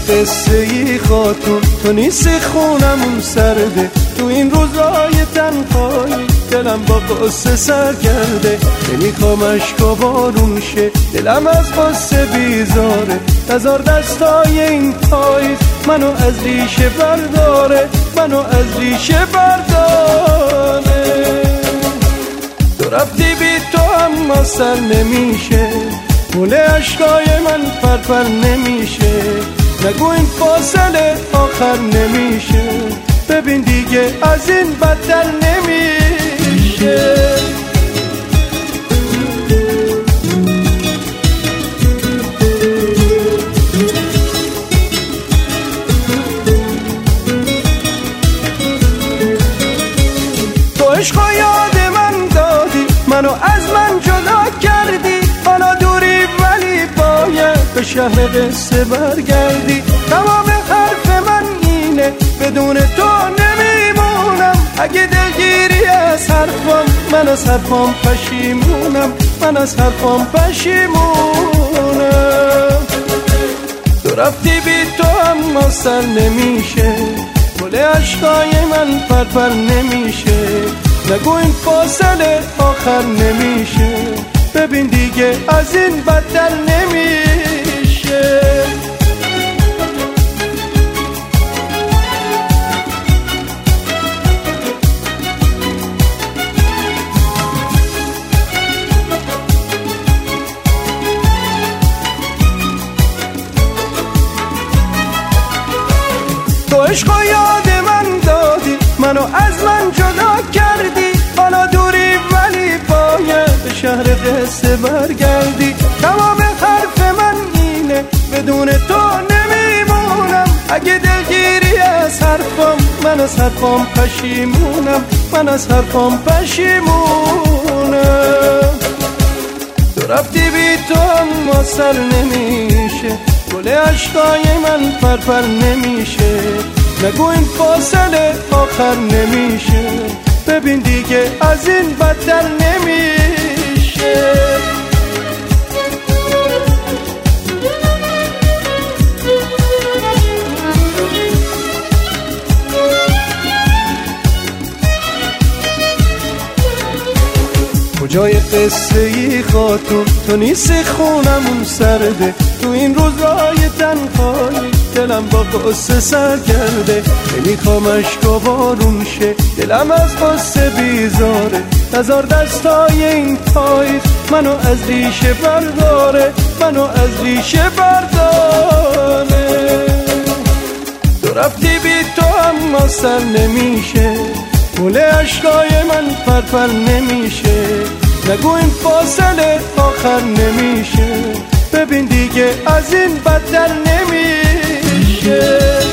قصه ای خاتون، تو نیستی خونمون سرده، تو این روزای تنهایی دلم با قصه سر کرده. نمیخوام اشکا بارون شه، دلم از قصه بیزاره، نزار دستای این پاییز منو از ریشه برداره، منو از ریشه برداره. تو رفتی بی تو اما سر نمیشه، موله اشکای من پرپر نمیشه. نگو این فاصله آخر نمیشه، ببین دیگه از این بدتر نمیشه. تو عشق یاد من دادی، منو از من جدا کردی، حالا دوری ولی باید به شهر قصه برگردی. تمام حرف من اینه، بدون تو نمیمونم. اگه دلگیری از حرفم، من از حرفم پشیمونم، من از حرفم پشیمونم. تو رفتی بی تو اما سر نمیشه، گل اشکای من پرپر نمیشه. نگو این فاصله آخر نمیشه، ببین دیگه از این بدتر نمیشه. تو عشق یاد من دادی، منو از من جدا کردی، حالا دوری ولی باید به شهر قصه برگردی. تمام حرف من اینه، بدون تو نمیمونم. اگه دلگیری از حرفم، من از حرفم پشیمونم، من از حرفم پشیمونم. تو رفتی بی تو اما سر نمیشه، گل اشکای من پرپر نمیشه. نگو این فاصله آخر نمیشه، ببین دیگه از این بدتر نمیشه. کجای قصه ای خاتون، تو نیستی خونمون سرده، تو این روزای تنهایی دلم با قصه سر کرده. نمیخوام اشکا بارون شه، دلم از قصه بیزاره، نزار دستای این پاییز منو از ریشه برداره، منو از ریشه برداره. تو رفتی بی تو اما سر نمیشه، موله اشکای من پرپر نمیشه. نگو این فاصله آخر نمیشه، ببین دیگه از این بدتر نمیشه.